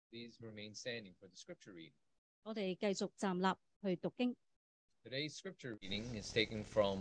Please remain standing for the scripture reading. 我哋繼續站立去讀經。 Today's scripture reading is taken from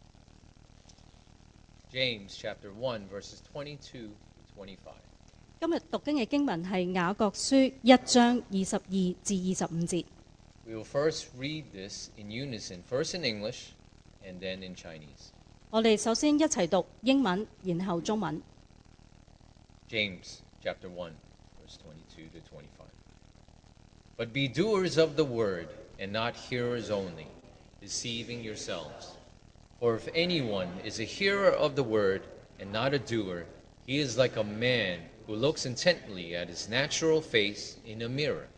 James chapter 1, verses 22 to 25. 今日讀經嘅經文係雅各書1章22至25節。 We will first read this in unison, first in English and then in Chinese. 我哋首先一齊讀英文，然後中文。 James chapter 1, verse 22 to 25. But be doers of the word, and not hearers only, deceiving yourselves. For if anyone is a hearer of the word, and not a doer, he is like a man who looks intently at his natural face in a mirror.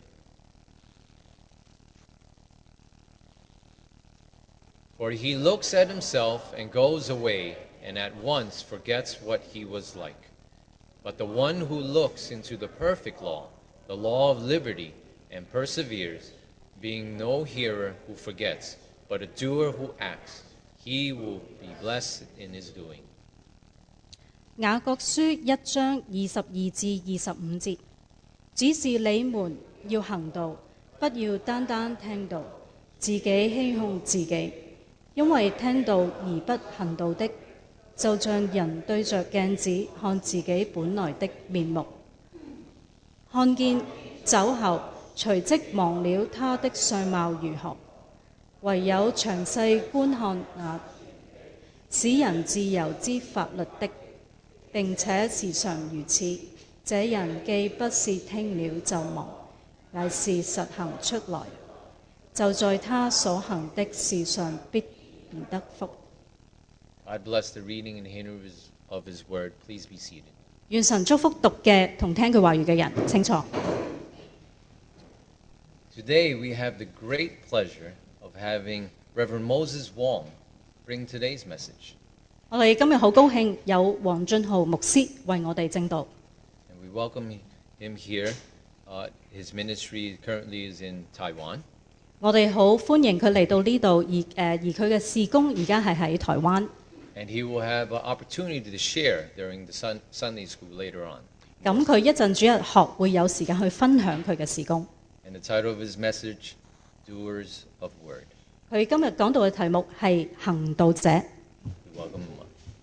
For he looks at himself and goes away, and at once forgets what he was like. But the one who looks into the perfect law, the law of liberty, and perseveres, being no hearer who forgets, but a doer who acts, he will be blessed in his doing. 雅各書1章22至25節，只是你們要行道，不要單單聽道，自己欺哄自己。因為聽道而不行道的，就像人對着鏡子看自己本來的面目，看見走後，隨即忘了他的相貌如何。唯有詳細觀看那使人自由之法律的，並且時常如此，這人既不是聽了就忘，乃是實行出來，就在他所行的事上必然得福。 God bless the reading and hearing of his word. Please be seated. 願神祝福讀嘅同聽佢話語嘅人，請坐。 Today we have the great pleasure of having Reverend Moses Wong bring today's message. 我哋今日好高興有黃俊浩牧師為我哋證道。 And we welcome him here. His ministry currently is in Taiwan. 我哋好歡迎佢嚟到呢度，而佢嘅事工而家係喺台灣。 And he will have an opportunity to share during the Sunday school later on. 咁佢一陣主日學會有時間去分享佢嘅事工。 And the title of his message, Doers of Word. 佢今日講到嘅題目係行道者。 We welcome him.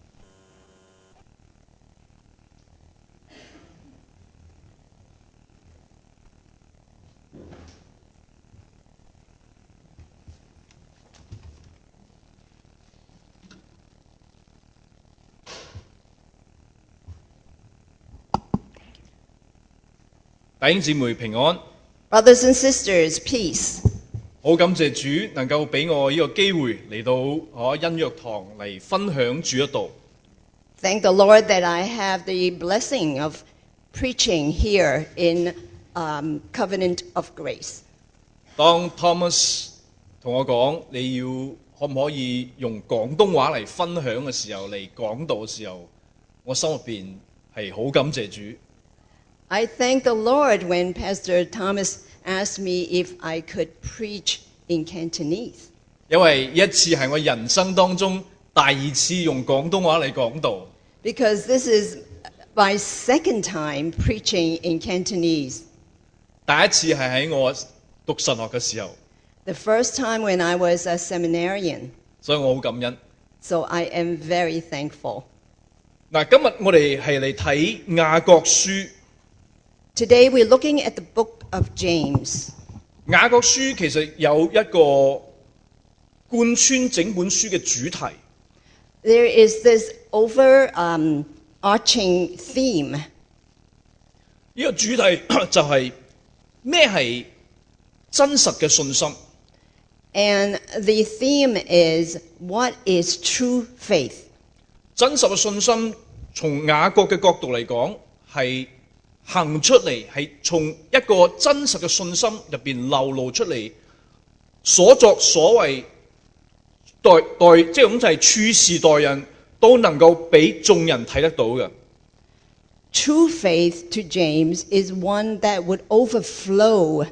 弟兄姊妹平安， Brothers and sisters, peace. 好感謝主能夠俾我呢個機會嚟到恩約堂嚟分享主一道。 Thank the Lord that I have the blessing of preaching here in Covenant of Grace. 當 Thomas 同我講你要可唔可以用廣東話嚟分享嘅時候，嚟講道嘅時候，我心入邊係好感謝主。 I thank the Lord when Pastor Thomas asked me if I could preach in Cantonese. 因為一次係我人生當中第二次用廣東話嚟講道。 Because this is my second time preaching in Cantonese. 第一次係喺我讀神學嘅時候， The first time when I was a seminarian. 所以我好感恩。 So I am very thankful. 嗱，今日我哋係嚟睇雅各書。 Today we're looking at the book of James. 雅各書其實有一個貫穿整本書嘅主題。 There is this overarching theme. 呢個主題就係咩係真實嘅信心。 And the theme is, what is true faith? 真實嘅信心從雅各嘅角度嚟講係行出嚟，係從一個真實嘅信心入邊流露出嚟，所作所為即係咁就係處事待人都能夠俾眾人睇得到嘅。 True faith to James is one that would overflow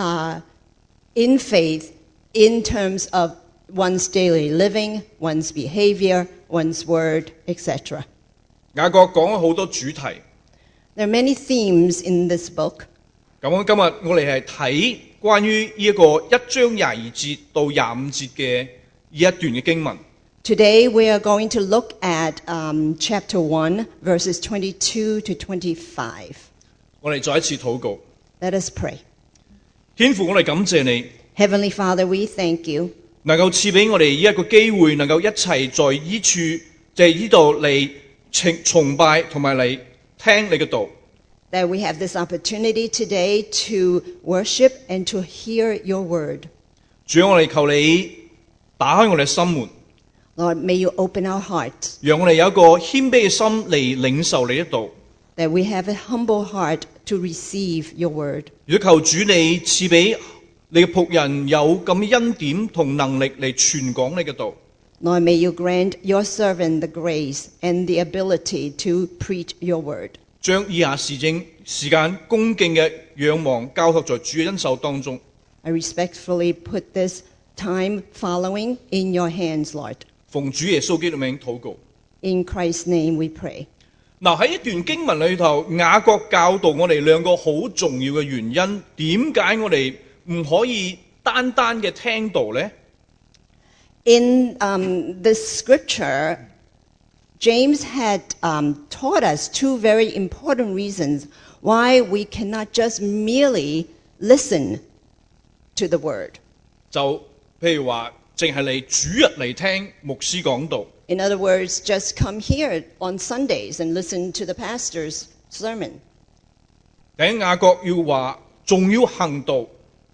in faith in terms of one's daily living, one's behavior, one's word, etc. 雅各講咗好多主題。 There are many themes in this book. 咁今日我哋係睇關於呢一個1章22節到25節嘅呢一段嘅經文。 Today we are going to look at chapter 1, verses 22 to 25. 我哋再一次禱告， Let us pray. 天父，我哋感謝你， Heavenly Father, we thank you 能夠賜俾我哋呢一個機會，能夠一齊在呢處就係呢度嚟崇拜同埋嚟聽你嘅道。 that we have this opportunity today to worship and to hear your word. 主啊，我哋求你打開我哋嘅心門， Lord, may you open our hearts, 讓我哋有一個謙卑嘅心嚟領受你嘅道。 that we have a humble heart to receive your word. 如果求主你賜俾你嘅僕人有咁嘅恩典同能力嚟傳講你嘅道。 Lord, may you grant your servant the grace and the ability to preach your word. 將以下時間恭敬嘅仰望交託在主嘅恩手當中。 I respectfully put this time following in your hands, Lord. 奉主耶穌基督名禱告。 In Christ's name we pray. 嗱，喺一段經文裏頭，雅各教導我哋兩個好重要嘅原因，點解我哋唔可以單單嘅聽道呢？ In this scripture, James had taught us two very important reasons why we cannot just merely listen to the word. 就譬如話，淨係嚟主日嚟聽牧師講道。 In other words, just come here on Sundays and listen to the pastor's sermon. 第雅各要話，仲要行道。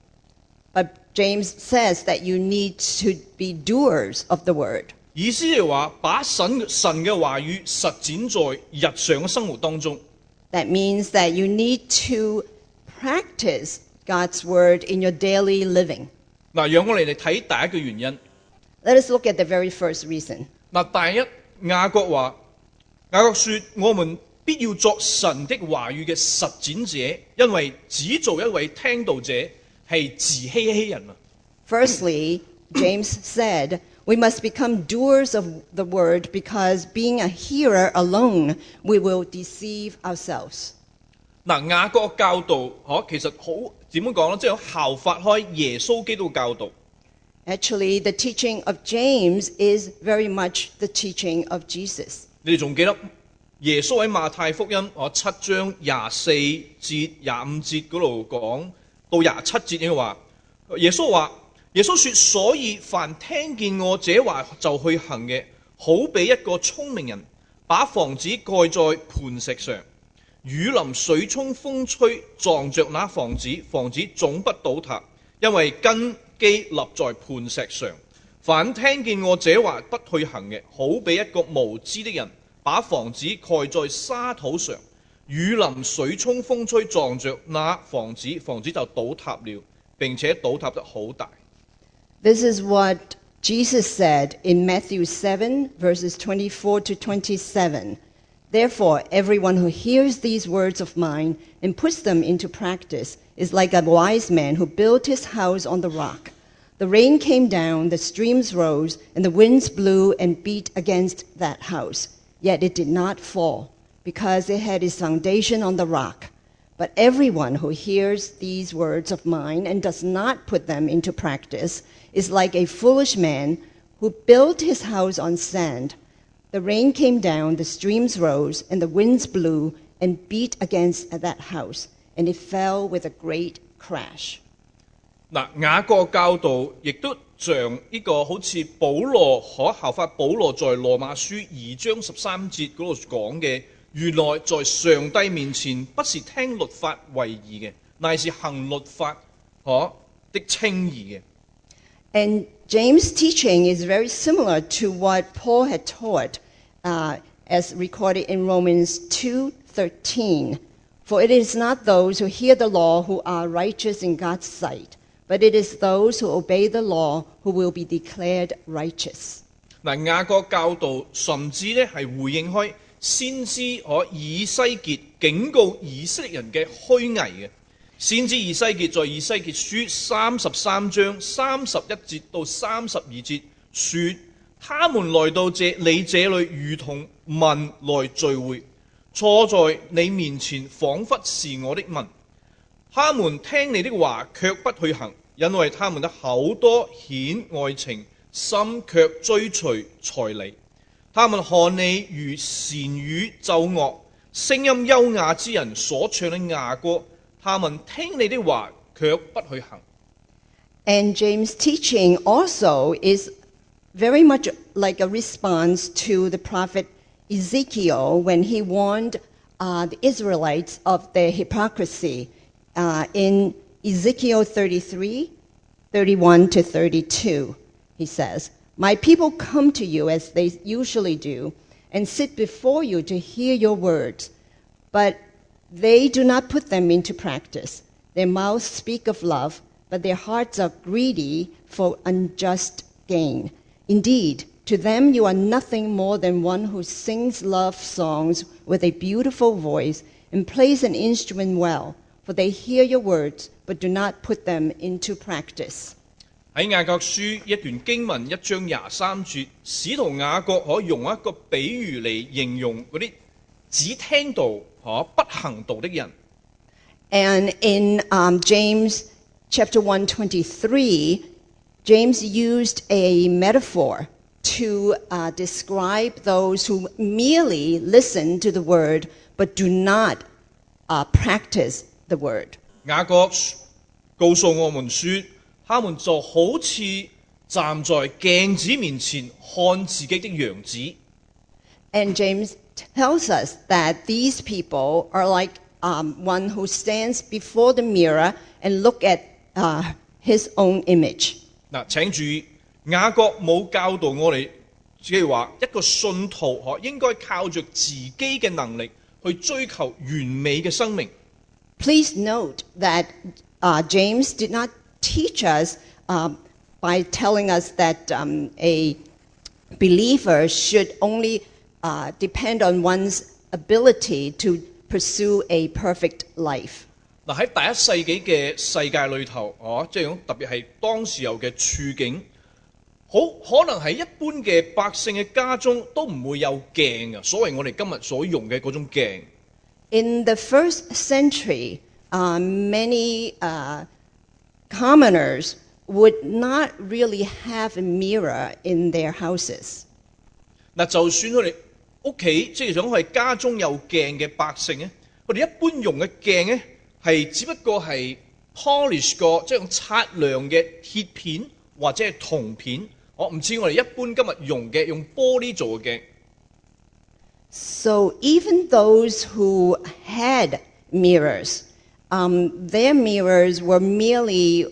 But James says that you need to be doers of the word. 意思係話，把神嘅話語實踐在日常嘅生活當中。 That means that you need to practice God's word in your daily living. 嗱，讓我哋嚟睇第一個原因。 Let us look at the very first reason. 嗱，第一，雅各說，我們必要作神的話語嘅實踐者，因為只做一位聽道者係自欺欺人啊。 Firstly, James said, we must become doers of the word because being a hearer alone, we will deceive ourselves. 嗱，雅各教導，其實好點樣講呢？即係效法開耶穌基督嘅教導。 Actually, the teaching of James is very much the teaching of Jesus. 你哋仲記得耶穌喺馬太福音7章24節25節嗰度講到27節嘅話，耶穌說：所以凡聽見我這話就去行嘅，好比一個聰明人把房子蓋在磐石上，雨淋水沖風吹，撞着那房子，房子總不倒塌，因為根基立在磐石上。凡聽見我這話不去行嘅，好比一個無知的人把房子蓋在沙土上，雨淋水沖風吹，撞着那房子，房子就倒塌了，並且倒塌得好大。 This is what Jesus said in Matthew 7, verses 24 to 27. Therefore, everyone who hears these words of mine and puts them into practice is like a wise man who built his house on the rock. The rain came down, the streams rose, and the winds blew and beat against that house. Yet it did not fall, because it had its foundation on the rock. But everyone who hears these words of mine and does not put them into practice is like a foolish man who built his house on sand. The rain came down, the streams rose, and the winds blew and beat against that house, and it fell with a great crash. 嗱，雅各教導亦都像呢個好似保羅可效法保羅在羅馬書2章13節嗰度講嘅，原來在上帝面前不是聽律法為義嘅，乃是行律法的稱義嘅。 And James' teaching is very similar to what Paul had taught, as recorded in Romans 2:13. For it is not those who hear the law who are righteous in God's sight, but it is those who obey the law who will be declared righteous. 嗱，雅各教導甚至咧係回應開先知以西結警告以色列人嘅虛偽嘅。先知以西結在以西結書33章31節到32節說：他們來到你這裏如同民來聚會，坐在你面前，彷彿是我的民。 他們聽你的話卻不去行，因為他們的口多顯愛情，心卻追隨財利。他們看你如善與奏樂，聲音優雅之人所唱的雅歌，他們聽你的話卻不去行。 And James' teaching also is very much like a response to the prophet Ezekiel when he warned the Israelites of their hypocrisy in Ezekiel 33, 31 to 32. He says, "My people come to you as they usually do and sit before you to hear your words, but they do not put them into practice. Their mouths speak of love, but their hearts are greedy for unjust gain. Indeed, to them you are nothing more than one who sings love songs with a beautiful voice and plays an instrument well, for they hear your words, but do not put them into practice." 喺雅各書一段經文1章23節，使徒雅各可用一個比喻嚟形容嗰啲只聽道不行道的人。 And in James chapter 1:23, James used a metaphor to describe those who merely listen to the word but do not practice the word. 雅各告訴我們說，他們就好似站在鏡子面前看自己的樣子。 And James tells us that these people are like one who stands before the mirror and look at his own image. 嗱，請注意，雅各冇教導我哋，即係話一個信徒應該靠着自己嘅能力去追求完美嘅生命。 Please note that James did not teach us by telling us that a believer should only depend on one's ability to pursue a perfect life. 嗱，喺第一世紀嘅世界裏頭，即係講特別係當時候嘅處境，可能喺一般嘅百姓嘅家中都唔會有鏡嘅，所謂我哋今日所用嘅嗰種鏡。 In the first century, many commoners would not really have a mirror in their houses. 嗱，就算佢哋屋企即係想係家中有鏡嘅百姓咧，佢哋一般用嘅鏡咧係只不過係 polish 過，即係用擦亮嘅鐵片或者係銅片，唔似我哋一般今日用嘅用玻璃做嘅鏡。 So even those who had mirrors, their mirrors were merely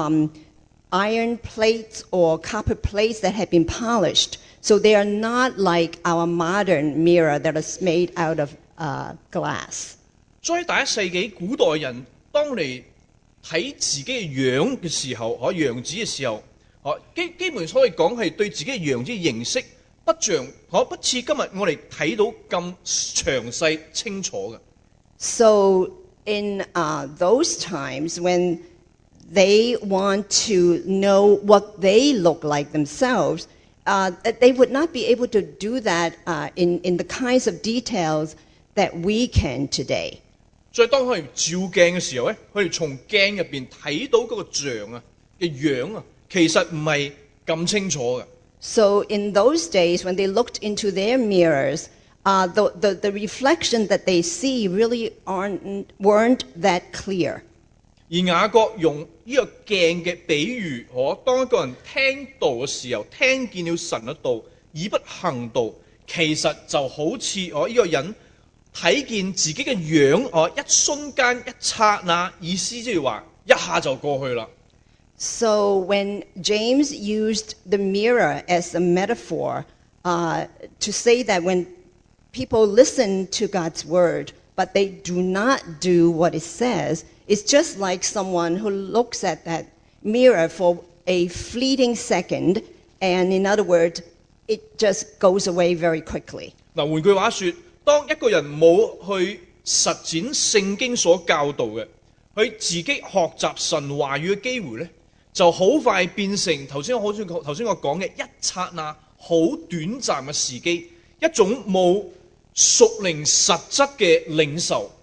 iron plates or copper plates that had been polished. So they are not like our modern mirror that is made out of glass. 所以第一世紀古代人當嚟睇自己嘅樣嘅時候，樣子嘅時候，基本可以講係對自己嘅樣子認識不似今日我哋睇到咁詳細清楚嘅。 So in those times when they want to know what they look like themselves, they would not be able to do that in the kinds of details that we can today. 所以當佢哋照鏡嘅時候咧，佢哋從鏡入邊睇到嗰個像嘅樣其實唔係咁清楚嘅。 So in those days when they looked into their mirrors, the reflection that they see really weren't that clear. 而雅各用呢個鏡嘅比喻，當一個人聽道嘅時候，聽見了神嘅道，而不行道，其實就好似呢個人睇見自己嘅樣，一瞬間一剎那，意思即係話一下就過去啦。 So when James used the mirror as a metaphor to say that when people listen to God's word, but they do not do what it says, it's just like someone who looks at that mirror for a fleeting second, and in other words, it just goes away very quickly. 嗱，換句話說，當一個人冇去實踐聖經所教導嘅，佢自己學習神話語嘅機會咧，就好快變成頭先我講嘅一剎那好短暫嘅時機，一種冇屬靈實質嘅領受。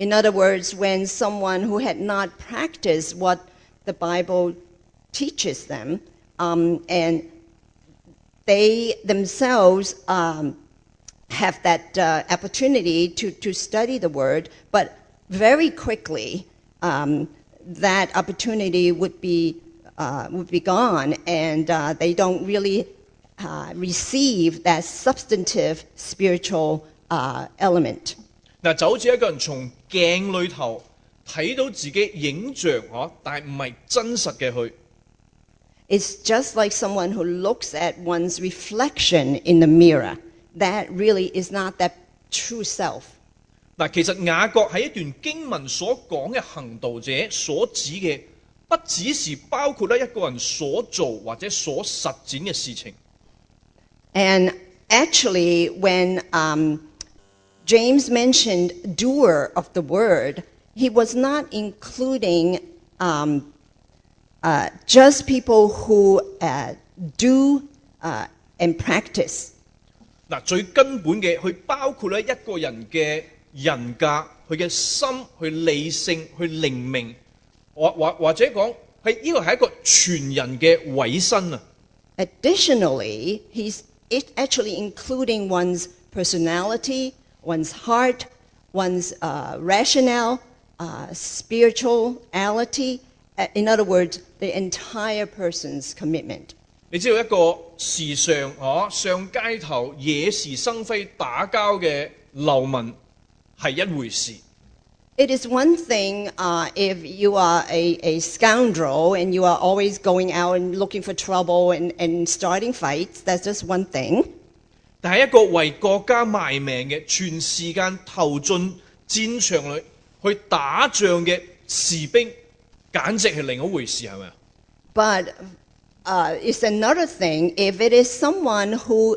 In other words, when someone who had not practiced what the Bible teaches them, and they themselves have that opportunity to study the Word, but very quickly that opportunity would be gone, and they don't really receive that substantive spiritual element. 嗱，就好似一個人從鏡裏頭睇到自己影像但係唔係真實嘅佢。 It's just like someone who looks at one's reflection in the mirror. That really is not that true self. 嗱，其實雅各喺一段經文所講嘅行道者所指嘅，不只是包括一個人所做或者所實踐嘅事情。 And actually, when James mentioned doer of the word, he was not including just people who do and practice. 嗱，最根本嘅，佢包括一個人嘅人格、佢嘅心、佢理性、佢靈命，或者講係呢個係一個全人嘅委身啊。 Additionally, it's actually including one's personality, one's heart, one's rationale, spirituality. In other words, the entire person's commitment. 你知道一個時常上街頭惹是生非打交嘅流民係一回事。 It is one thing if you are a scoundrel and you are always going out and looking for trouble and starting fights. That's just one thing. 但係一個為國家賣命嘅，全時間投進戰場裏去打仗嘅士兵，簡直係另一回事，係咪啊？ But it's another thing if it is someone who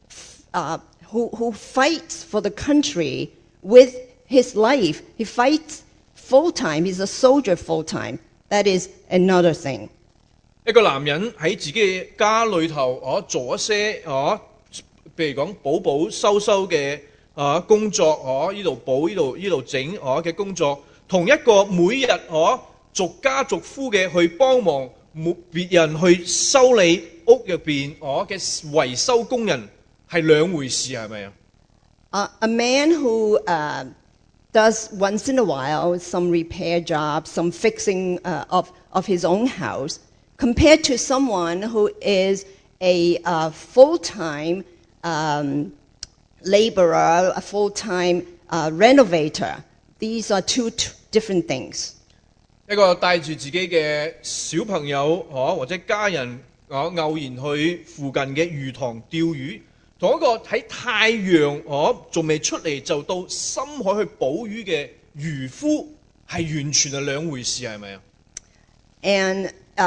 fights for the country with his life. He fights full time. He's a soldier full time. That is another thing. 一個男人喺自己嘅家裏頭做一些譬如講補修嘅工作呢度補呢度整嘅工作，同一個每日逐家逐夫嘅去幫忙別人去修理屋入邊嘅維修工人係兩回事，係咪啊？A man who does once in a while some repair job, some fixing of his own house, compared to someone who is a full-time laborer, a full-time renovator. These are two different things. 一個帶住自己嘅小朋友或者家人偶然去附近嘅魚塘釣魚，同一個喺太陽仲未出嚟就到深海去捕魚嘅漁夫係完全係兩回事，係咪啊？ And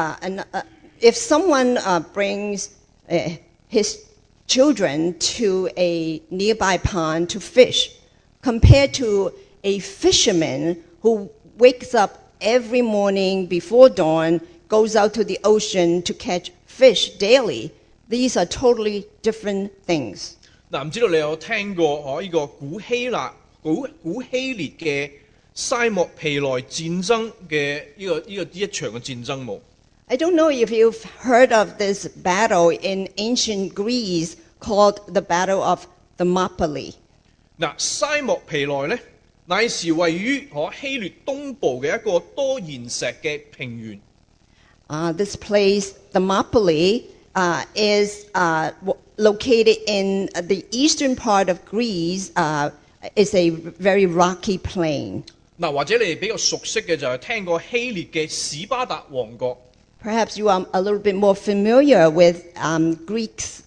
if someone brings his children to a nearby pond to fish, compared to a fisherman who wakes up every morning before dawn, goes out to the ocean to catch fish daily, these are totally different things. 嗱，唔知道你有聽過呢個古希臘嘅西莫皮萊戰爭嘅呢一場嘅戰爭冇？ I don't know if you've heard of this battle in ancient Greece called the Battle of Thermopylae. 嗱，西莫皮萊呢，乃是位於希臘東部嘅一個多岩石嘅平原。 This place, Thermopylae, is located in the eastern part of Greece. It's a very rocky plain. 嗱，或者你哋比較熟悉嘅就係聽過希臘嘅史巴達王國。 Perhaps you are a little bit more familiar with Greek's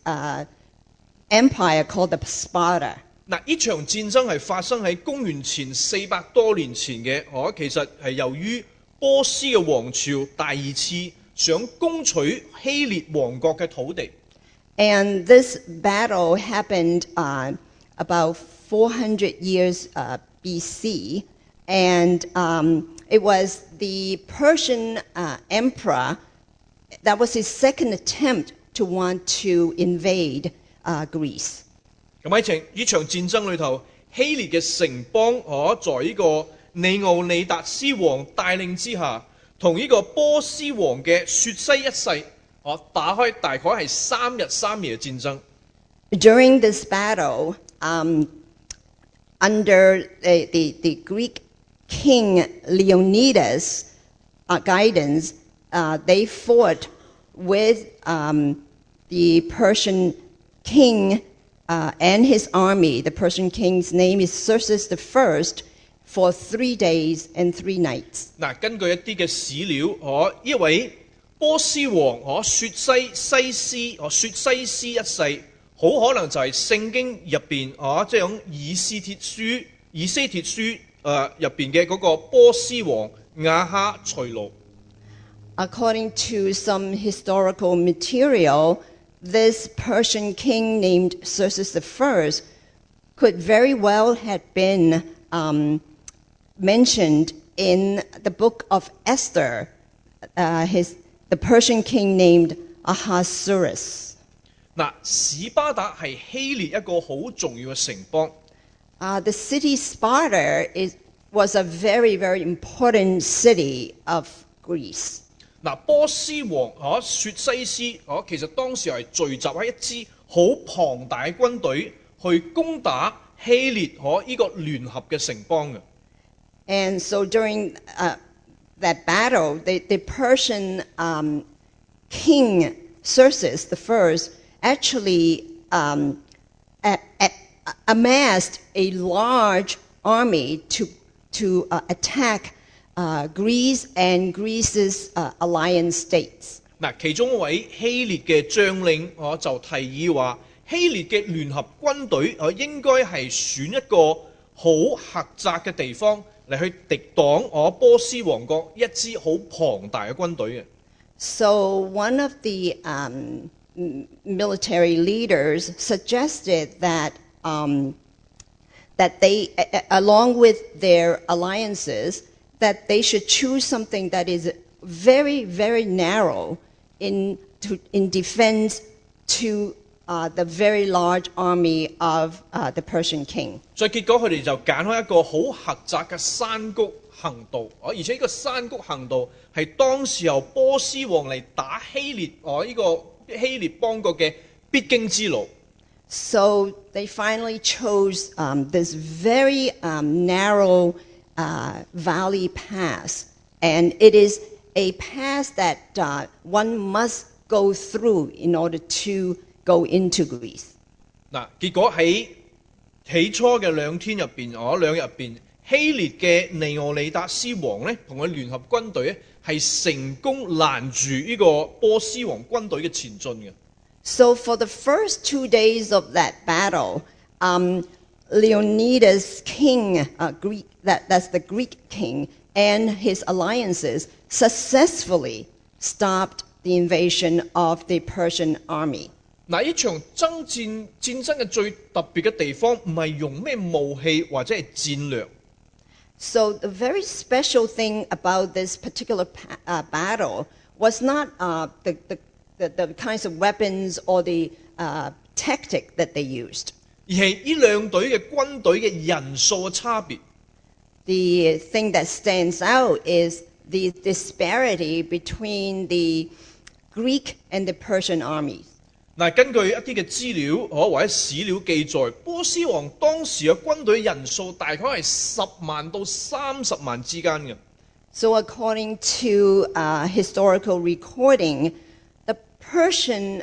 empire called the Sparta. 嗱，呢場戰爭係發生喺公元前400多年前嘅，其實係由於波斯嘅王朝第二次想攻取希臘王國嘅土地。 And this battle happened about 400 years BC, and it was the Persian emperor. That was his second attempt to want to invade Greece. 咁喺呢場戰爭裏頭，希臘嘅城邦在呢個尼奧尼達斯王帶領之下，同呢個波斯王嘅薛西一世，打開大概係3日3夜嘅戰爭。 During this battle, under the Greek king Leonidas' guidance, they fought with the Persian king and his army. The Persian king's name is Xerxes I for 3 days and 3 nights. 嗱，根據一啲嘅史料，呢位波斯王薛西斯一世，好可能就係聖經入邊即係講以斯帖書入邊嘅嗰個波斯王亞哈隨魯。 According to some historical material, this Persian king named Xerxes I could very well have been mentioned in the book of Esther, the Persian king named Ahasuerus. 嗱，史巴達係希臘一個好重要嘅城邦。 The city Sparta was a very, very important city of Greece. 嗱，波斯王薛西斯其實當時係聚集喺一支好龐大嘅軍隊去攻打希臘呢個聯合嘅城邦嘅。 And so during that battle, the Persian king Xerxes I actually amassed a large army to attack Greece and Greece's alliance states. 嗱，其中一位希臘嘅將領就提議話，希臘嘅聯合軍隊應該係選一個好狹窄嘅地方嚟去敵擋波斯王國一支好龐大嘅軍隊嘅。 So one of the military leaders suggested that that they, along with their alliances, that they should choose something that is very, very narrow in defense to the very large army of the Persian king. 所以結果佢哋就揀開一個好狹窄嘅山谷行道，而且呢個山谷行道係當時由波斯王嚟打希臘呢個希臘邦國嘅必經之路。 So they finally chose this very narrow valley pass, and it is a pass that one must go through in order to go into Greece. 嗱，結果喺起初嘅2天入邊，2日入邊，希臘嘅尼俄里達斯王咧，同佢聯合軍隊咧，係成功攔住呢個波斯王軍隊嘅前進嘅。 So for the first 2 days of that battle, Leonidas' king, that's the Greek king, and his alliances successfully stopped the invasion of the Persian army. 嗱，呢場戰爭嘅最特別嘅地方，唔係用咩武器或者係戰略。 So the very special thing about this particular battle was not the kinds of weapons or the tactic that they used. 而係呢兩隊嘅軍隊嘅人數嘅差別。 The thing that stands out is the disparity between the Greek and the Persian armies. 嗱，根據一啲嘅資料或者史料記載，波斯王當時嘅軍隊人數大概係10萬到30萬之間嘅。 So according to historical recording, the Persian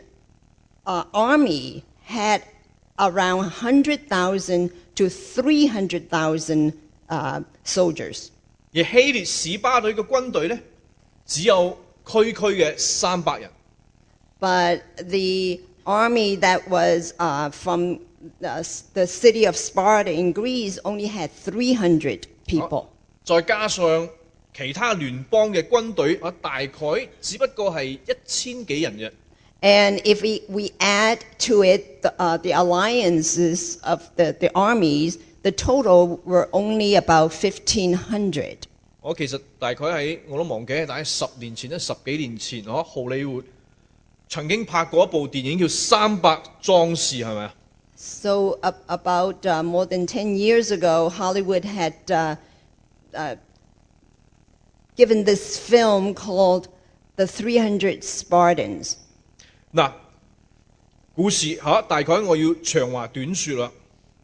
army had around 100,000 to 300,000 soldiers. 而希臘史巴隊嘅軍隊呢，只有區嘅300人。 But the army that was from the city of Sparta in Greece only had 300 people. 再加上其他聯邦嘅軍隊，大概只不過係1000幾人啫。 And if we add to it the alliances of the armies, the total were only about 1,500. 我其實大概我都忘記，大概10年前10幾年前，荷里活曾經拍過一部電影叫《300壯士》，係咪啊？ So about more than 10 years ago, Hollywood had given this film called The 300 Spartans. 嗱，故事大概我要長話短説啦。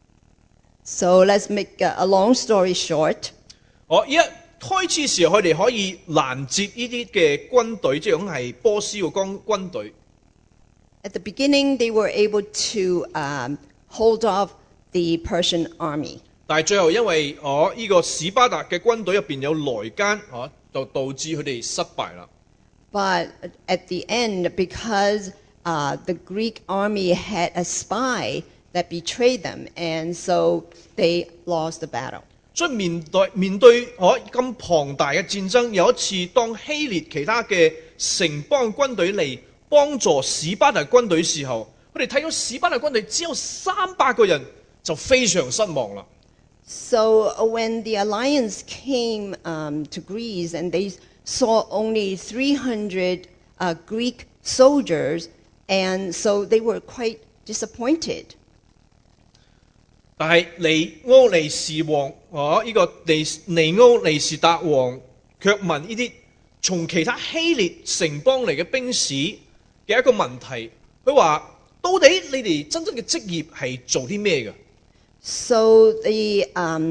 So let's make a long story short. 一開始時候，佢哋可以攔截呢啲嘅軍隊，即係講係波斯嘅軍隊。 At the beginning, they were able to hold off the Persian army. 但係最後因為呢個史巴達嘅軍隊入邊有內奸，就導致佢哋失敗啦。 But at the end, because the Greek army had a spy that betrayed them, and so they lost the battle. 所以面對咁龐大嘅戰爭，有一次當希臘其他嘅城邦軍隊嚟幫助史巴達軍隊時候，佢哋睇到史巴達軍隊只有300個人，就非常失望啦。 So when the alliance came to Greece and they saw only 300 Greek soldiers, and so they were quite disappointed. 但係尼奧尼士王呢個尼奧尼士達王卻問呢啲從其他希臘城邦嚟嘅兵士嘅一個問題，佢話：到底你哋真正嘅職業係做啲咩嘅？ So the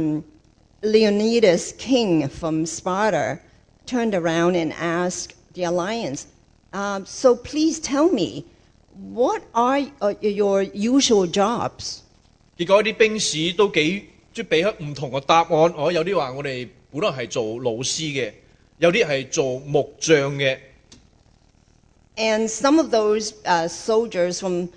Leonidas king from Sparta turned around and asked the alliance, so please tell me, what are your usual jobs? 結果啲兵士都俾咗唔同嘅答案，有啲話我哋本來係做老師嘅，有啲係做木匠嘅。 And some of those soldiers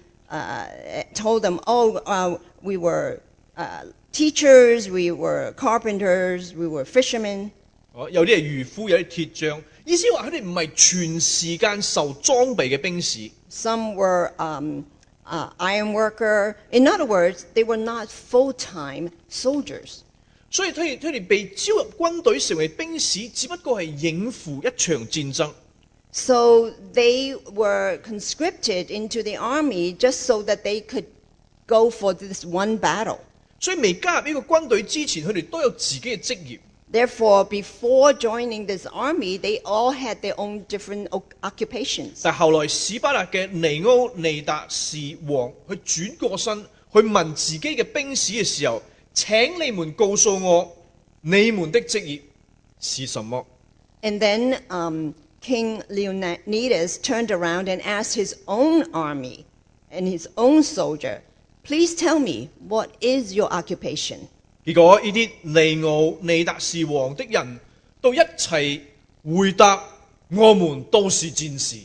told them, we were teachers, we were carpenters, we were fishermen. 有啲係漁夫，有啲鐵匠。意思話佢哋唔係全時間受裝備嘅兵士。 Some were iron worker. In other words, they were not full-time soldiers. 所以佢哋被招入軍隊成為兵士，只不過係應付一場戰爭。 So they were conscripted into the army just so that they could go for this one battle. 所以未加入呢個軍隊之前，佢哋都有自己嘅職業。 Therefore, before joining this army, they all had their own different occupations. 但後來史巴達嘅尼奧尼達士王，佢轉過身去問自己嘅兵士嘅時候：請你們告訴我，你們的職業是什麼？ And then King Leonidas turned around and asked his own army and his own soldier, please tell me, what is your occupation? 結果呢啲尼奧尼達士王的人都一齊回答：我們都是戰士。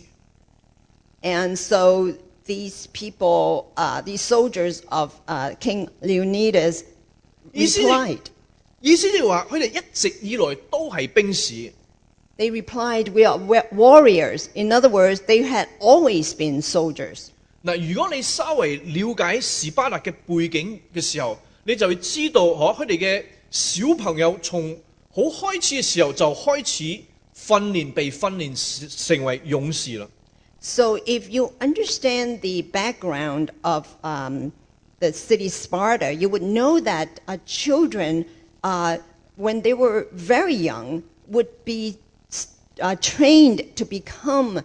And so these people, these soldiers of King Leonidas replied. 意思就話佢哋一直以來都係兵士。 They replied, we are warriors. In other words, they had always been soldiers. 嗱，如果你稍微了解史巴達嘅背景嘅時候，你就會知道，佢哋嘅小朋友從好開始嘅時候就開始被訓練成為勇士啦。 So if you understand the background of the city Sparta, you would know that children, when they were very young, would be trained to become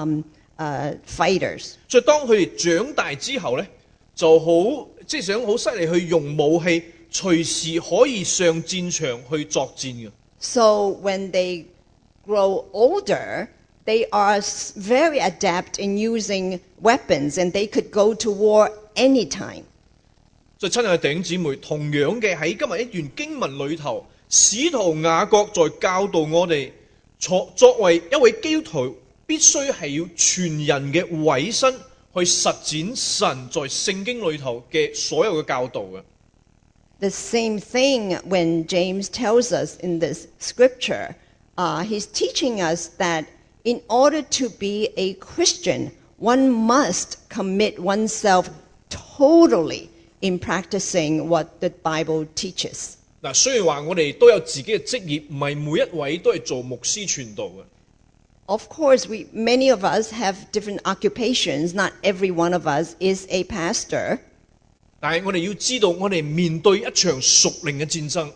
fighters. 所以當佢哋長大之後咧，就想好犀利去用武器，隨時可以上戰場去作戰嘅。 So when they grow older, they are very adept in using weapons, and they could go to war anytime. 所以親愛嘅弟兄姊妹，同樣嘅喺今日一段經文裏頭，使徒雅各在教導我哋，作為一位基督徒，必須係要全人嘅委身去實踐神在聖經裏頭嘅所有嘅教導嘅。 The same thing when James tells us in this scripture, he's teaching us that in order to be a Christian, one must commit oneself totally in practicing what the Bible teaches. 嗱，雖然話我哋都有自己嘅職業，唔係每一位都係做牧師傳道嘅。 Of course, many of us have different occupations. Not every one of us is a pastor. 但係我哋要知道，我哋面對一場屬靈嘅戰爭。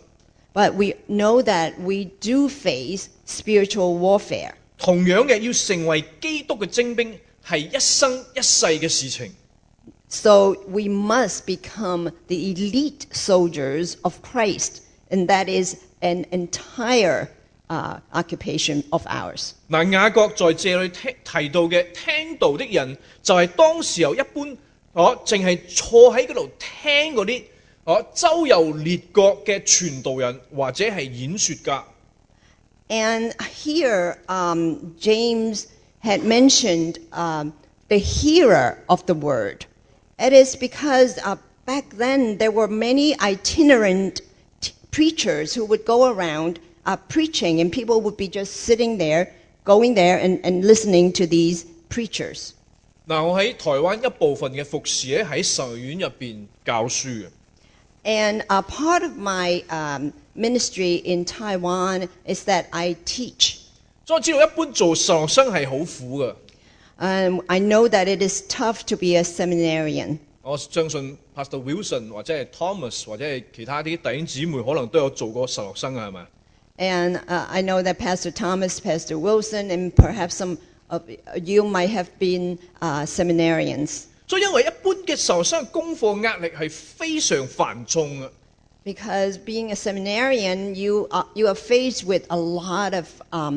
But we know that we do face spiritual warfare. 同樣嘅，要成為基督嘅精兵係一生一世嘅事情。 So we must become the elite soldiers of Christ, and that is an entire occupation of ours. 嗱，雅各在這裏提到嘅聽道的人，就係當時候一般淨係坐喺嗰度聽嗰啲周遊列國嘅傳道人或者係演說家。 And here, James had mentioned the hearer of the word. It is because back then there were many itinerant preachers who would go around preaching, and people would be just sitting there, going there and listening to these preachers. 嗱，我喺台灣一部分嘅服侍咧，喺神學院入邊教書嘅。 And part of my ministry in Taiwan is that I teach. 所以我知道一般做神學生係好苦嘅。 I know that it is tough to be a seminarian. 我相信 Pastor Wilson 或者係 Thomas 或者係其他啲弟兄姊妹可能都有做過神學生嘅，係咪？ And I know that Pastor Thomas, Pastor Wilson, and perhaps some of you might have been seminarians. 所以因為一般嘅神學生嘅功課壓力係非常繁重嘅。 Because being a seminarian, you are faced with a lot of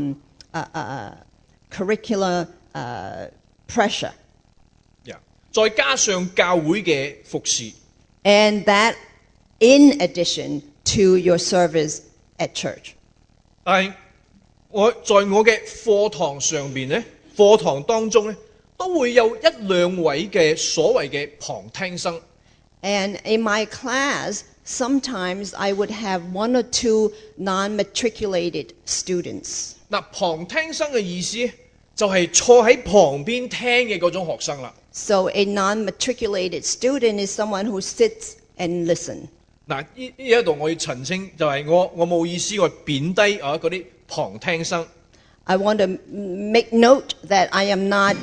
curricular pressure. 再加上教會嘅服侍， And that in addition to your service at church. 但係我在我嘅課堂上邊咧，課堂當中咧，都會有一兩位嘅所謂嘅旁聽生。 And in my class, sometimes I would have one or two non-matriculated students. 嗱，旁聽生嘅意思就係坐喺旁邊聽嘅嗰種學生啦。 So a non-matriculated student is someone who sits and listens. 嗱，呢一度我要澄清，就係我冇意思我貶低嗰啲旁聽生。 I want to make note that I am not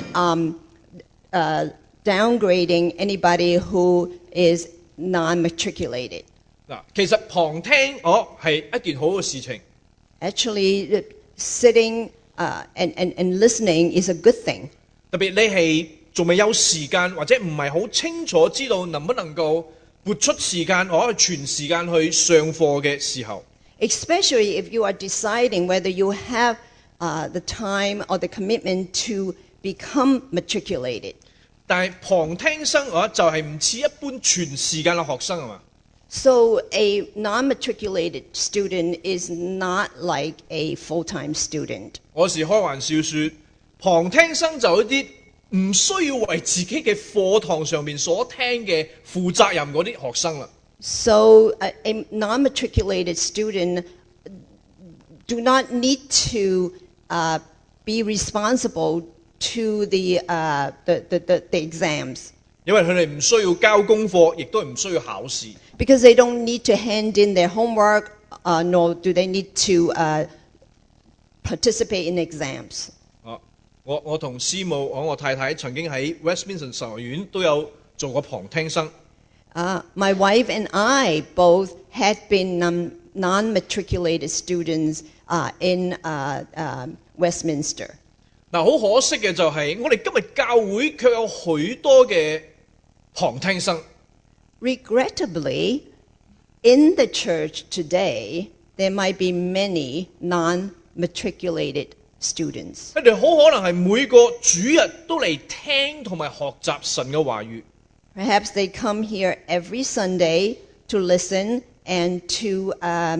downgrading anybody who is non-matriculated. 嗱，其實旁聽係一件好嘅事情。 Actually, sitting and listening is a good thing. 特別你係仲未有時間，或者唔係好清楚知道能不能夠撥出時間，全時間去上課嘅時候。 Especially if you are deciding whether you have the time or the commitment to become matriculated. 但係旁聽生就係唔似一般全時間嘅學生係嘛？ So a non-matriculated student is not like a full-time student. 我時開玩笑說，旁聽生就一啲唔需要為自己嘅課堂上面所聽嘅負責任嗰啲學生啦。 So a non-matriculated student do not need to be responsible to the exams. 因為佢哋唔需要交功課，亦都唔需要考試。 Because they don't need to hand in their homework, nor do they need to participate in exams. 我同師母，我太太曾經喺 Westminster 神學院都有做過旁聽生。 My wife and I both had been non-matriculated students in Westminster. 嗱，好可惜嘅就係我哋今日教會卻有許多嘅旁聽生。 Regrettably, in the church today, there might be many non-matriculated students. 佢哋好可能係每個主日都嚟聽同埋學習神嘅話語。 Perhaps they come here every Sunday to listen and to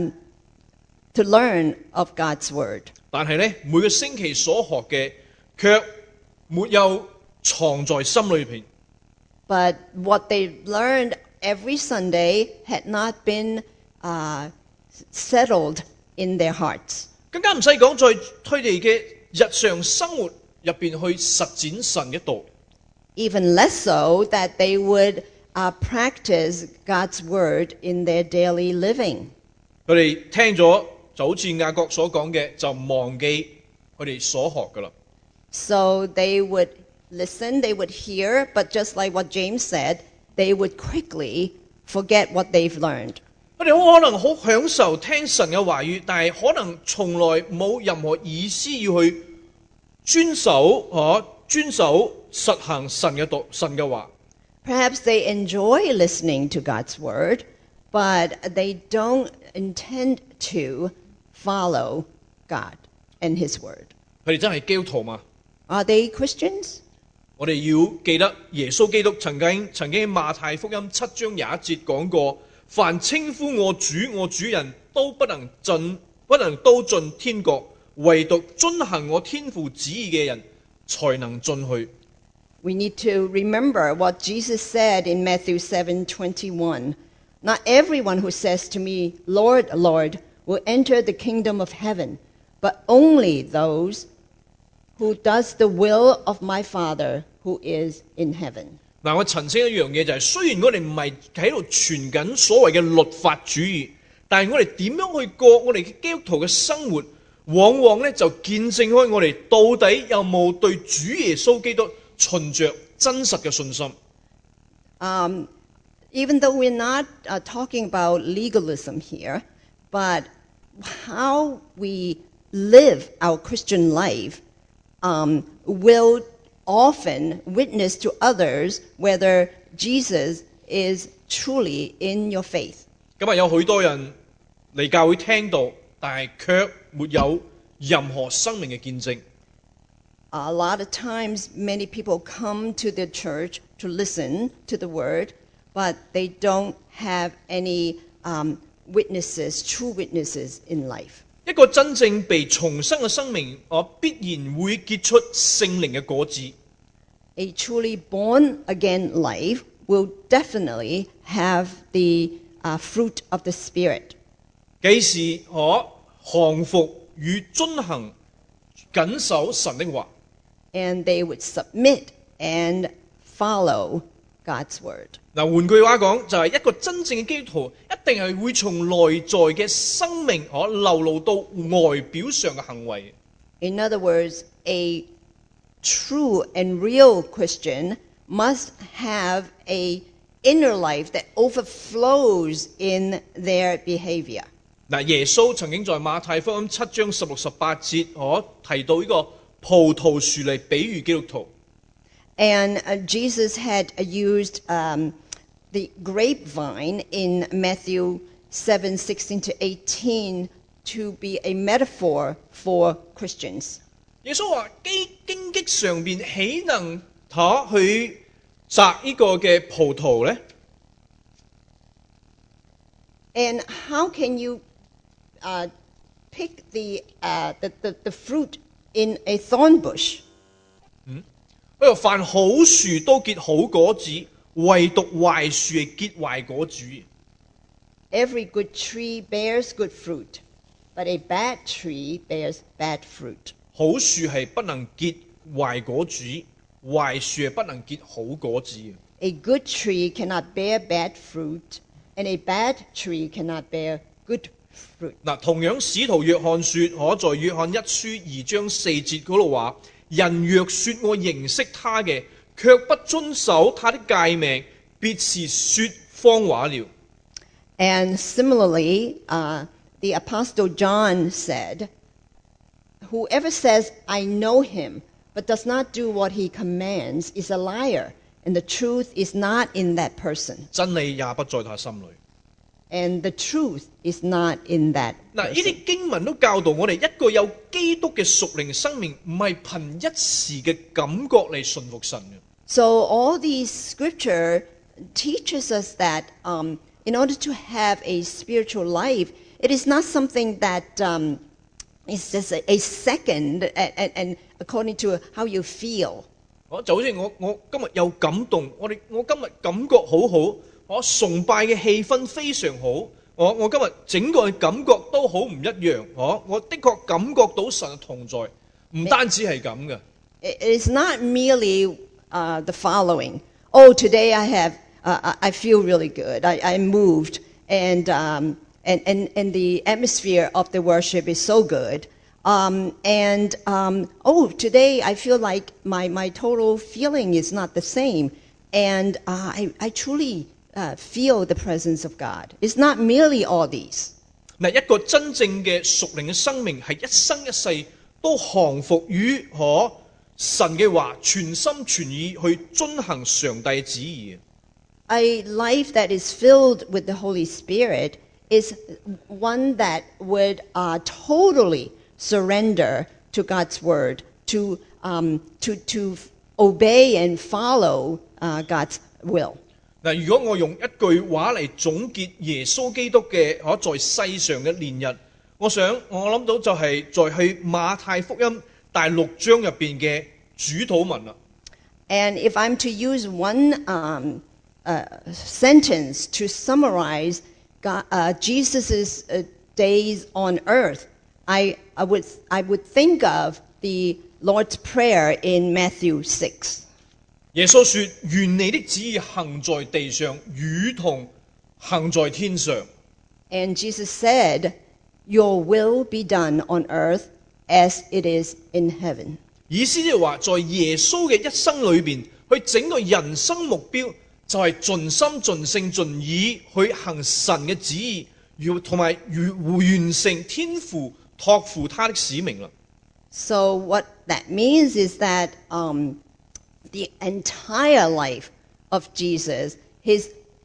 learn of God's word. 但係咧，每個星期所學嘅卻沒有藏在心裏邊。 But what they learned every Sunday had not been settled in their hearts. 更加唔使講，在佢哋嘅日常生活入邊去實踐神嘅道。 Even less so that they would practice God's word in their daily living. 佢哋聽咗就好似雅各所講嘅，就忘記佢哋所學噶啦。 So they would listen, they would hear, but just like what James said, they would quickly forget what they've learned. 我哋好可能好享受聽神嘅話語，但係可能從來冇任何意思要去遵守實行神嘅話。 Perhaps they enjoy listening to God's word, but they don't intend to follow God and His word. 佢哋真係基督徒嘛？ Are they Christians? 我哋要記得耶穌基督曾經喺馬太福音7章21節講過，凡稱呼我主人都不能都進天國，唯獨遵行我天父旨意嘅人才能進去。 We need to remember what Jesus said in Matthew 7:21. Not everyone who says to me, Lord, Lord, will enter the kingdom of heaven, but only those who does the will of my Father who is in heaven. 嗱，我澄清一樣嘢就係，雖然我哋唔係喺度傳緊所謂嘅律法主義，但係我哋點樣去過我哋嘅基督徒嘅生活，往往咧就見證開我哋到底有冇對主耶穌基督存着真實嘅信心。 Even though we're not talking about legalism here, but how we live our Christian life will often witness to others whether Jesus is truly in your faith. 今日有許多人嚟教會聽道，但係卻沒有任何生命嘅見證。 A lot of times, many people come to the church to listen to the word, but they don't have any witnesses, true witnesses in life. 一個真正被重生嘅生命，必然會結出聖靈嘅果子。 A truly born again life will definitely have the fruit of the Spirit. 既是可降服與遵行謹守神的話。 And they would submit and follow God's word. 嗱，換句話講，就係一個真正嘅基督徒，一定係會從內在嘅生命流露到外表上嘅行為。 In other words, a true and real Christian must have a inner life that overflows in their behavior. 嗱，耶穌曾經在馬太福音7章16、18節，提到呢個葡萄樹嚟比喻基督徒。 And Jesus had used the grapevine in Matthew 7:16 to 18 to be a metaphor for Christians. 耶穌話：荊棘上邊豈能去摘呢個嘅葡萄呢？ And how can you pick the fruit in a thorn bush? 佢話：凡好樹都結好果子，唯獨壞樹係結壞果子。 Every good tree bears good fruit, but a bad tree bears bad fruit. 好樹係不能結壞果子，壞樹係不能結好果子。 A good tree cannot bear bad fruit, and a bad tree cannot bear good fruit. 嗱，同樣使徒約翰說，在約翰1書2章4節嗰度話：人若說我認識他嘅，卻不遵守他的誡命，必是說謊話了。 And similarly, the Apostle John said, whoever says, I know him, but does not do what he commands is a liar, and the truth is not in that person. 真理也不在他心裏。 And the truth is not in that 嗱，呢 person. 啲經文都教導我哋，一個有基督嘅屬靈生命，唔係憑一時嘅感覺嚟順服神嘅。 So all these scripture teaches us that in order to have a spiritual life, it is not something that is just a second and according to how you feel. 就好似我今日有感動，我今日感覺好好，我崇拜嘅氣氛非常好，我今日整個嘅感覺都好唔一樣，我的確感覺到神嘅同在，唔單止係咁嘅。 It is not merely the following. Oh, today I feel really good. I'm moved, and the atmosphere of the worship is so good. Today I feel like my total feeling is not the same, and I truly feel the presence of God. It's not merely all these. 嗱，一個真正嘅屬靈嘅生命係一生一世都降服於神嘅話，全心全意去遵行上帝嘅旨意。 A life that is filled with the Holy Spirit is one that would totally surrender to God's word, to obey and follow God's will. 嗱，如果我用一句話嚟總結耶穌基督嘅在世上嘅年日，我諗到就係在去馬太福音第6章入邊嘅主禱文啦。 And if I'm to use one sentence to summarize Jesus' days on earth, I would think of the Lord's Prayer in Matthew 6. 耶穌說：願你的旨意行在地上，如同行在天上。 And Jesus said, Your will be done on earth as it is in heaven. 意思即係話，在耶穌嘅一生裏邊，佢整個人生目標就係盡心盡性盡意去行神嘅旨意，同埋完成天父託付他的使命啦。 So what that means is that the entire life of Jesus, his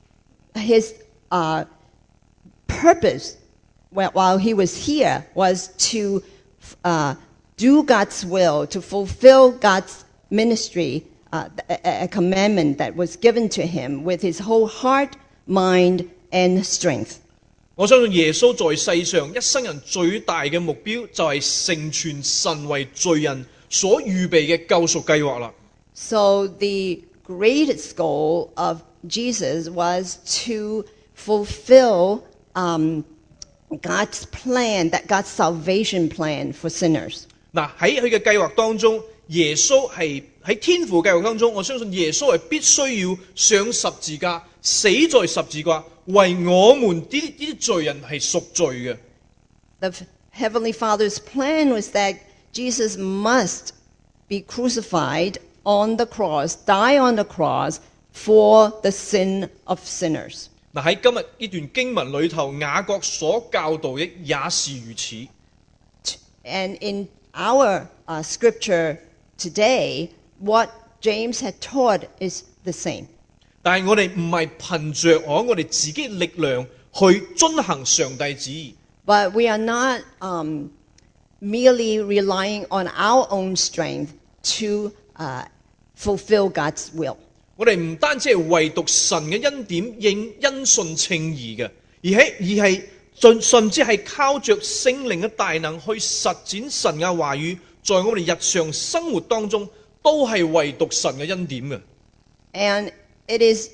purpose while he was here was to do God's will, to fulfill God's ministry, a commandment that was given to him with his whole heart, mind, and strength. 我相信耶穌在世上一生人最大嘅目標就係成全神為罪人所預備嘅救贖計劃啦。 So the greatest goal of Jesus was to fulfill God's plan, that God's salvation plan for sinners. 嗱，喺佢嘅計劃當中，耶穌係喺天父計劃當中，我相信耶穌係必須要上十字架，死在十字架，為我們呢啲罪人係贖罪嘅。 The Heavenly Father's plan was that Jesus must be crucified on the cross, die on the cross for the sin of sinners. 嗱，喺今日呢段經文裏頭，雅各所教導的也是如此。 And in our scripture today, what James had taught is the same. 但係我哋唔係憑着我哋自己力量去遵行上帝旨意。 But we are not merely relying on our own strength to fulfill God's will. 我哋唔單止係唯獨神嘅恩典因信稱義嘅，而係甚至係靠着聖靈嘅大能去實踐神嘅話語，在我哋日常生活當中都係唯獨神嘅恩典嘅。 And it is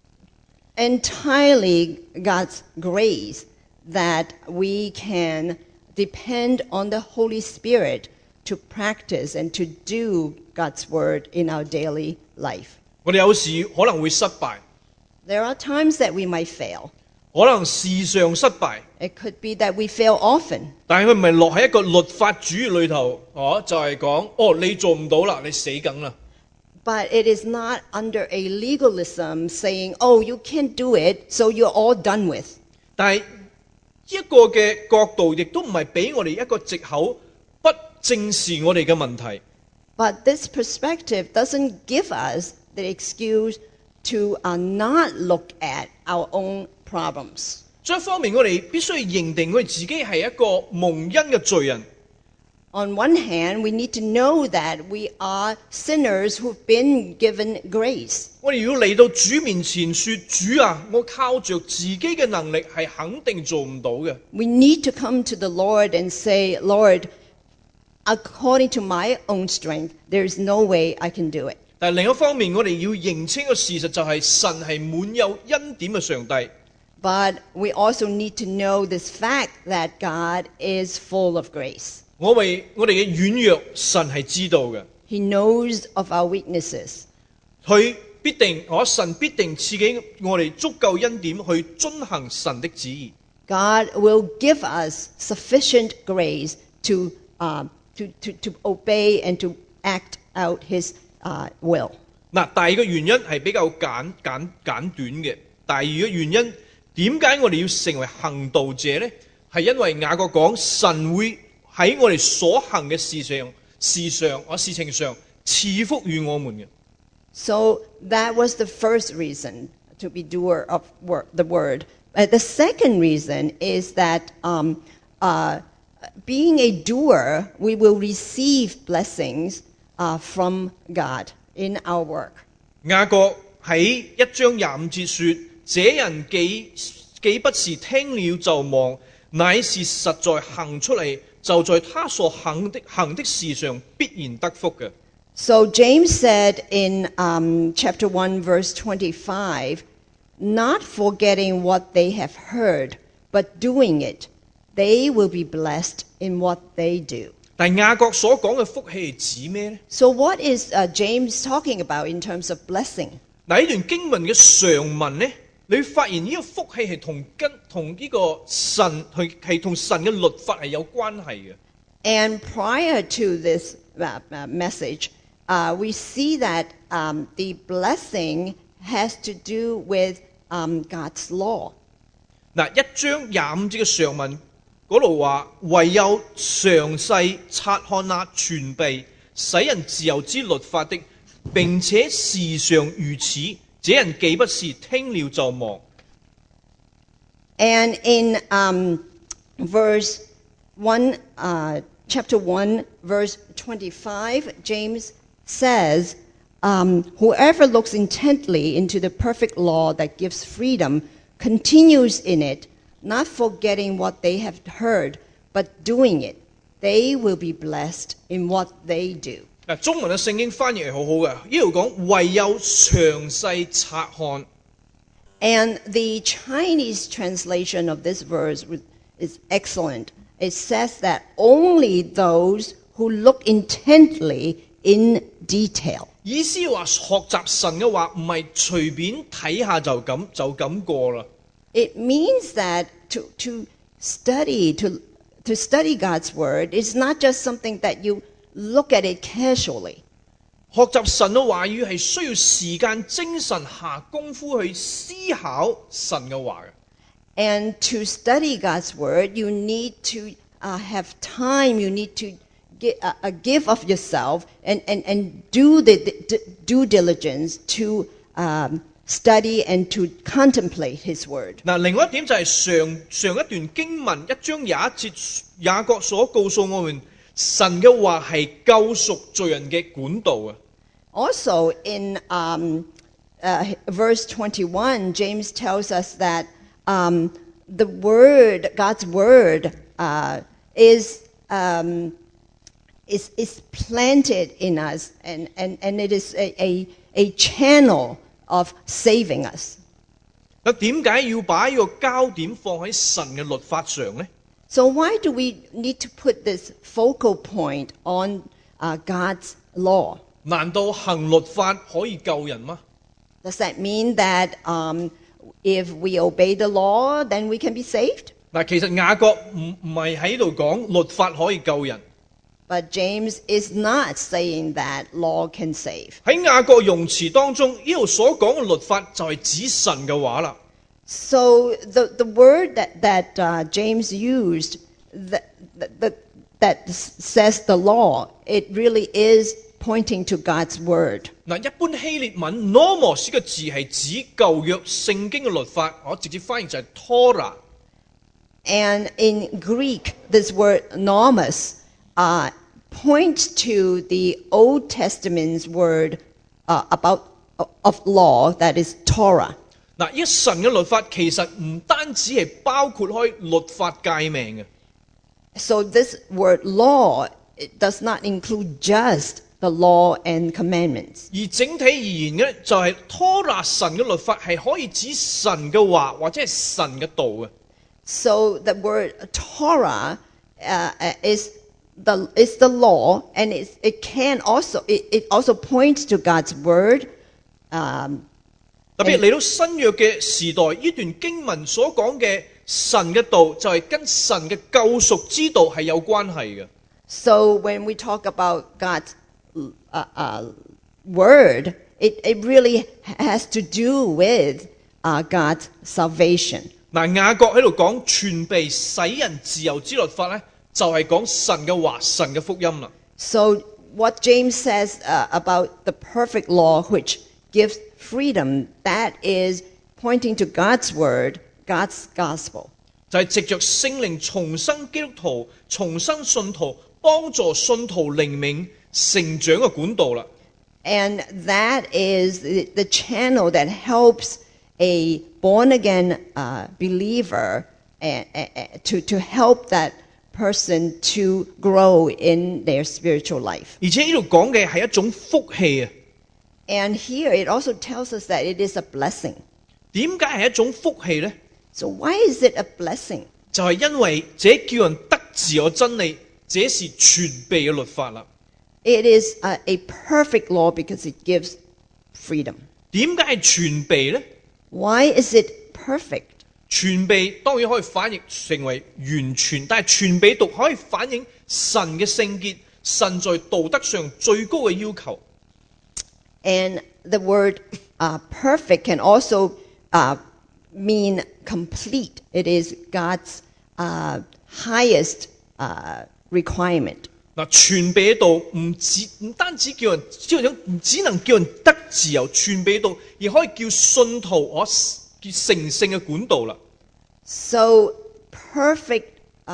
entirely God's grace that we can depend on the Holy Spirit to practice and to do God's word in our daily life. 我哋有時可能會失敗， There are times that we might fail. 可能時常失敗， It could be that we fail often. 但係佢唔係落喺一個律法主義裏頭，就係講你做唔到啦，你死梗啦。 But it is not under a legalism saying, oh, you can't do it, so you're all done with. 但係一個嘅角度，亦都唔係俾我哋一個藉口，不正視我哋嘅問題。 But this perspective doesn't give us the excuse to not look at our own problems. 所以一方面，我哋必須要認定我哋自己係一個蒙恩嘅罪人。 On one hand, we need to know that we are sinners who've been given grace. 我哋要嚟到主面前說：主啊，我靠着自己嘅能力係肯定做唔到嘅。 We need to come to the Lord and say, Lord, according to my own strength, there is no way I can do it. 但係另一方面，我哋要認清個事實就係神係滿有恩典嘅上帝。 But we also need to know this fact that God is full of grace. 我哋嘅軟弱，神係知道嘅。 He knows of our weaknesses. 神必定賜給我哋足夠恩典去遵行神的旨意。 God will give us sufficient grace to obey and to act out His will. 嗱，第二個原因係比較簡短嘅。 第二嘅原因，點解我哋要成為行道者呢？係因為雅各講神會喺我哋所行嘅事情上賜福於我們嘅。 So that was the first reason to be doer of the word. The second reason is that being a doer, we will receive blessings from God in our work. 雅各喺1章25節說：這人既不是聽了就忘，乃是實在行出嚟，就在他所行的事上必然得福嘅。 So James said in chapter 1, verse 25, not forgetting what they have heard, but doing it, they will be blessed in what they do. 但雅各所講嘅福氣係指咩呢？ So what is James talking about in terms of blessing? 嗱，呢段經文嘅上文呢，你會發現呢個福氣係同呢個神係同神嘅律法係有關係嘅。 And prior to this message, we see that the blessing has to do with God's law. 嗱，1章25節嘅上文嗰度話，唯有詳細察看那全備使人自由之律法的，並且時常如此，這人既不是聽了就忘。 And in verse 1, chapter 1, verse 25, James says, whoever looks intently into the perfect law that gives freedom continues in it, not forgetting what they have heard, but doing it, they will be blessed in what they do. 嗱，中文嘅聖經翻譯係好好嘅，呢度講唯有詳細察看。 And the Chinese translation of this verse is excellent. It says that only those who look intently in detail. 意思話學習神嘅話唔係隨便睇下就咁過啦。 It means that to study God's word is not just something that you look at it casually. 學習神嘅話語係需要時間、精神下功夫去思考神嘅話嘅。 And to study God's word, you need to have time. You need to give of yourself and do the due diligence to study and to contemplate His word. 嗱，另外一點就係上一段經文1章21節，雅各所告訴我們，神嘅話係救贖罪人嘅管道啊。 Also, in verse 21, James tells us that the word, God's word, is planted in us, and it is a channel of saving us. 咁點解要把呢個焦點放喺神嘅律法上呢？ So why do we need to put this focal point on God's law? 難道行律法可以救人嗎？ Does that mean that if we obey the law, then we can be saved? 嗱，其實雅各唔係喺度講律法可以救人。 But James is not saying that law can save. 喺雅各用詞當中，呢度所講嘅律法就係指神嘅話啦。 So the word that James used that says the law, it really is pointing to God's word. 嗱，一般希臘文 nomos 嘅字係指舊約聖經嘅律法，我直接翻譯就係 Torah。 And in Greek, this word nomos points to the Old Testament's word of law, that is Torah. 嗱，呢神嘅律法其實唔單止係包括開律法誡命嘅。 So this word law, it does not include just the law and commandments. 而整體而言嘅就係 Torah 神嘅律法係可以指神嘅話或者係神嘅道嘅。 So the word Torah is the law, and it also points to God's word. 特別嚟到新約嘅時代，呢段經文所講嘅神嘅道就係跟神嘅救贖之道係有關係嘅。 So when we talk about God's word, it really has to do with God's salvation. 嗱，雅各喺度講全備使人自由之律法咧，就係講神嘅話、神嘅福音啦。 So what James says about the perfect law which gives freedom, that is pointing to God's word, God's gospel. 就係藉着聖靈重生基督徒、重生信徒，幫助信徒靈命成長嘅管道啦。 And that is the channel that helps a born-again believer to help that person to grow in their spiritual life. 而且呢度講嘅係一種福氣啊！ And here it also tells us that it is a blessing. 點解係一種福氣呢？ So why is it a blessing? 就係因為這叫人得自由真理，這是全備嘅律法啦。 It is a perfect law because it gives freedom. 點解係全備呢？ Why is it perfect? 全備當然可以反譯成為完全，但係全備讀可以反映神嘅聖潔，神在道德上最高嘅要求。 And the word perfect can also mean complete. It is God's highest requirement. 嗱，全備喺度唔單止叫人，唔只能叫人得自由，全備喺度，亦可以叫信徒叫成聖嘅管道啦。 So perfect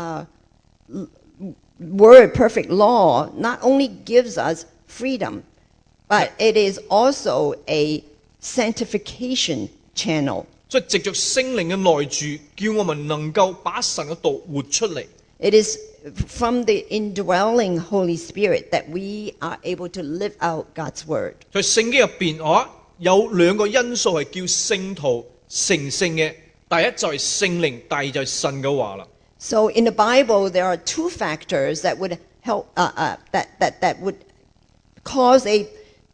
word, perfect law, not only gives us freedom, but it is also a sanctification channel. 所以藉着聖靈嘅內住，叫我們能夠把神嘅道活出嚟。 It is from the indwelling Holy Spirit that we are able to live out God's word. 在聖經入邊，有兩個因素係叫聖徒成聖嘅，第一就係聖靈，第二就係神嘅話啦。 So in the Bible, there are two factors that would help that would cause a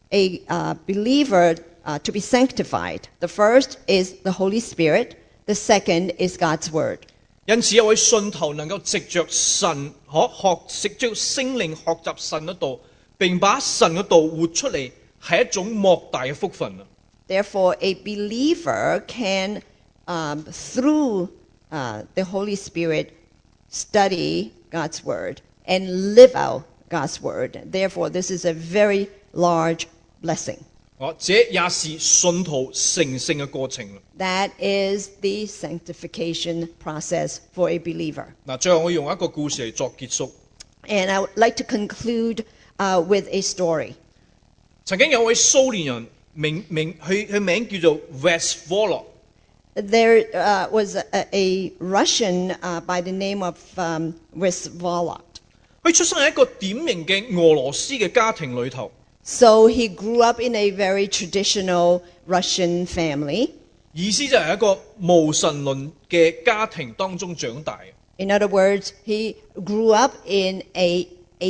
believer to be sanctified. The first is the Holy Spirit. The second is God's word. 因此，一位信徒能夠藉着神藉着聖靈學習神嘅道，並把神嘅道活出嚟，係一種莫大嘅福分啊！ Therefore, a believer can, through the Holy Spirit, study God's word and live out God's word. Therefore, this is a very large blessing. 這也是信徒成聖嘅過程啦。 That is the sanctification process for a believer. 嗱，最後我用一個故事嚟作結束。 And I would like to conclude with a story. 曾經有位蘇聯人，佢名叫做 Vsevolod。 There was a Russian by the name of Vsevolod. 佢出生喺一個典型嘅俄羅斯嘅家庭裏頭， So he grew up in a very traditional Russian family. 意思就係一個無神論嘅家庭當中長大。 In other words, he grew up in a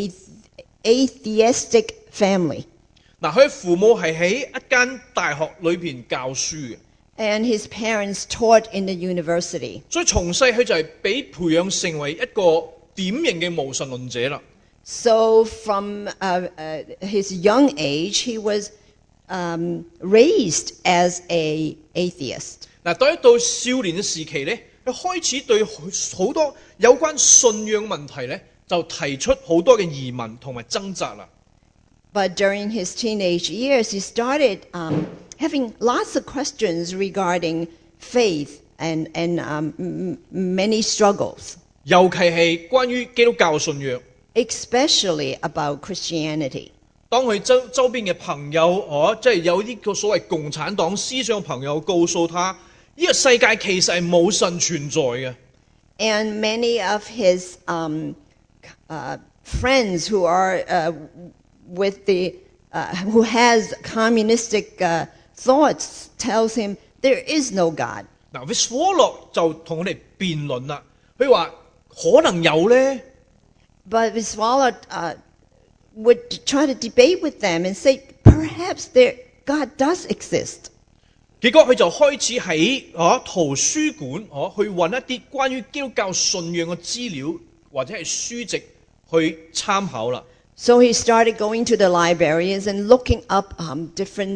atheistic family. 嗱，佢父母係喺一間大學裏邊教書嘅， And his parents taught in the university. 所以從細佢就係被培養成為一個典型嘅無神論者啦。 So from his young age, he was raised as a atheist. 嗱，到少年嘅時期咧，佢開始對好多有關信仰問題咧，就提出好多嘅疑問同埋掙扎啦。 But during his teenage years, he started having lots of questions regarding faith and many struggles, 尤其係關於基督教信仰。 especially about Christianity. 當佢周邊嘅朋友，即係有啲個所謂共產黨思想嘅朋友告訴他，呢個世界其實係冇神存在嘅。 And many of his friends who are with the who has communistic thoughts tells him there is no God. 嗱 ，Vsevolod 就同我哋辯論啦，佢話可能有咧。 But Vsevolod would try to debate with them and say perhaps God does exist. 結果佢就開始喺圖書館去揾一啲關於基督教信仰嘅資料或者係書籍去參考啦。 So he started going to the libraries and looking up different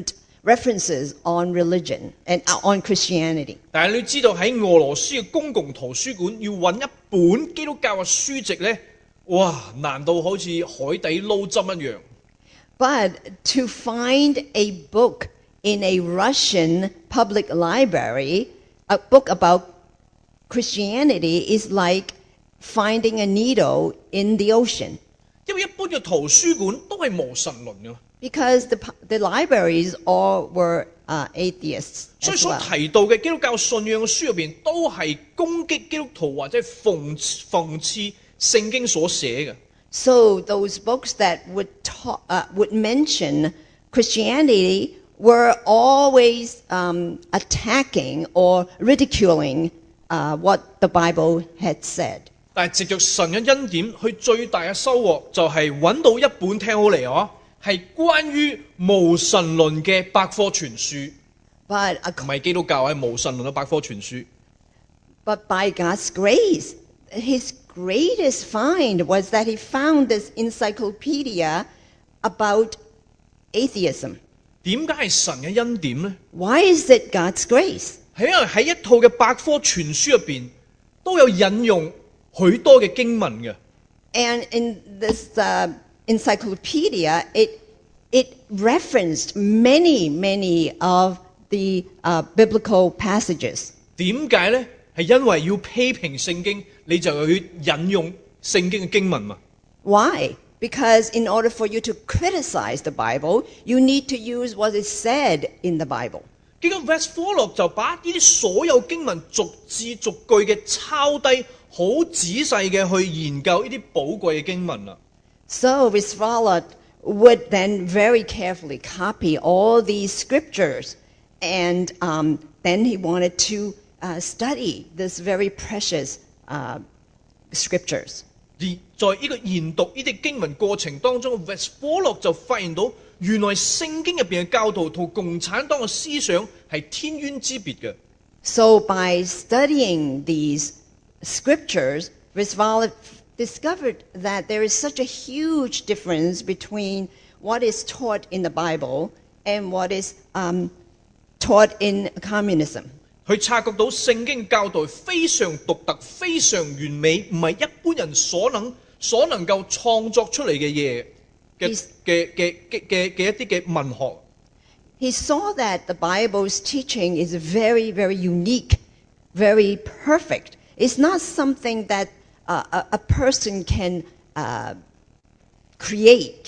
references on religion and on Christianity. 但係你知道喺俄羅斯嘅公共圖書館要揾一本基督教嘅書籍呢，哇，難到好似海底撈針一樣。 But to find a book in a Russian public library, a book about Christianity, is like finding a needle in the ocean. 因為一般嘅圖書館都係無神論嘅， Because the libraries all were atheists 所以 as 所 well. 提到嘅基督教信仰嘅書入邊，都係攻擊基督徒或者諷刺聖經所寫嘅。 So those books that would mention Christianity were always attacking or ridiculing what the Bible had said. 但係藉着神嘅恩典，佢最大嘅收穫就係揾到一本聽好嚟啊，係關於無神論嘅百科全書， But 唔係基督教係無神論嘅百科全書。 But by God's grace, his greatest find was that he found this encyclopedia about atheism. 點解係神嘅恩典呢？ Why is it God's grace? 係因為喺一套嘅百科全書入邊都有引用許多嘅經文嘅。 And in this encyclopedia, it referenced many of the biblical passages. 點解呢？係因為要批評聖經，你就要引用聖經嘅經文嘛。 Why? Because in order for you to criticize the Bible, you need to use what is said in the Bible. 結果 Westphal 就把呢啲所有經文逐字逐句嘅抄低，好仔細嘅去研究呢啲寶貴嘅經文啦。 So Westphal would then very carefully copy all these scriptures, and then he wanted to study this very precious scriptures. 而在呢個研讀呢啲經文過程當中 ，Westphal 就發現到原來聖經入邊嘅教導同共產黨嘅思想係天淵之別嘅。 So by studying these scriptures, Westphal discovered that there is such a huge difference between what is taught in the Bible and what is taught in communism. 佢察覺到聖經教導非常獨特、非常完美，唔係一般人所能夠創作出嚟嘅嘢嘅一啲嘅文學。 He saw that the Bible's teaching is very unique, very perfect. It's not something that a person can create,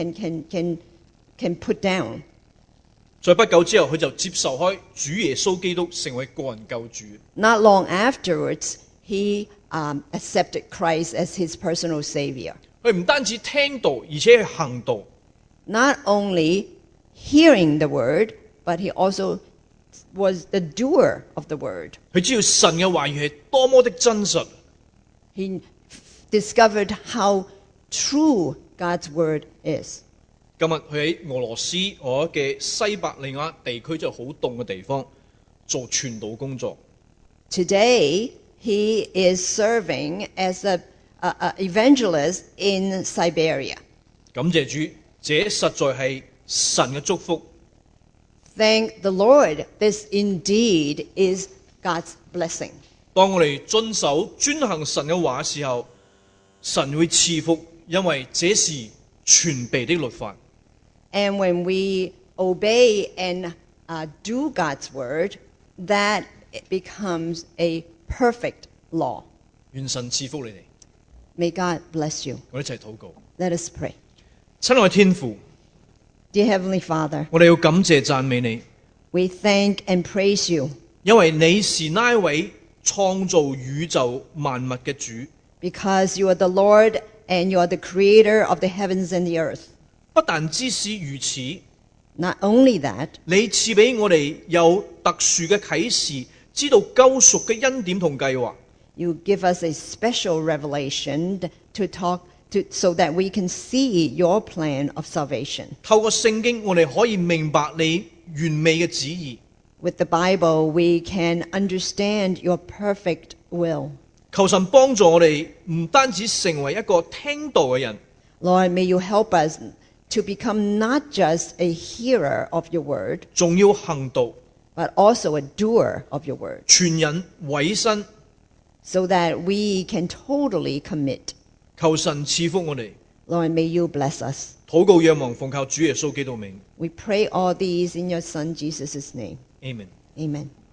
can put down. 在不久之後，佢就接受開主耶穌基督成為個人救主。 Not long afterwards, he accepted Christ as his personal savior. 佢唔單止聽道，而且係行道。 Not only hearing the word, but he also was the doer of the word. 佢知道神嘅話語係多麼的真實。 He discovered how true God's word is. 今日佢喺俄羅斯嘅西伯利亞地區，就好凍嘅地方做傳道工作。 Today, he is serving as an evangelist in Siberia. 感謝主，這實在係神嘅祝福。 Thank the Lord, this indeed is God's blessing. 當我哋遵守遵行神嘅話嘅時候，神會賜福，因為這是全備的律法。 And when we obey and do God's word, that it becomes a perfect law. 願神賜福你哋。 May God bless you. 我哋一齊禱告。 Let us pray. 親愛天父， Dear Heavenly Father, 我哋要感謝讚美你， we thank and praise you 因為你是那一位創造宇宙萬物嘅主。 because you are the Lord and you are the creator of the heavens and the earth. 不但只是如此， Not only that, 你賜俾我哋有特殊嘅啟示，知道救贖嘅恩典同計劃。 you give us a special revelation so that we can see your plan of salvation. 透過聖經，我哋可以明白你完美嘅旨意。 With the Bible, we can understand your perfect will. 求神幫助我哋，唔單止成為一個聽道嘅人， Lord, may you help us to become not just a hearer of your word, 仲要行道， but also a doer of your word, 全人委身， so that we can totally commit. 求神賜福我哋。 Lord, may you bless us. 禱告仰望奉靠主耶穌基督名 We pray all these in your Son Jesus' name. ，Amen。 Amen.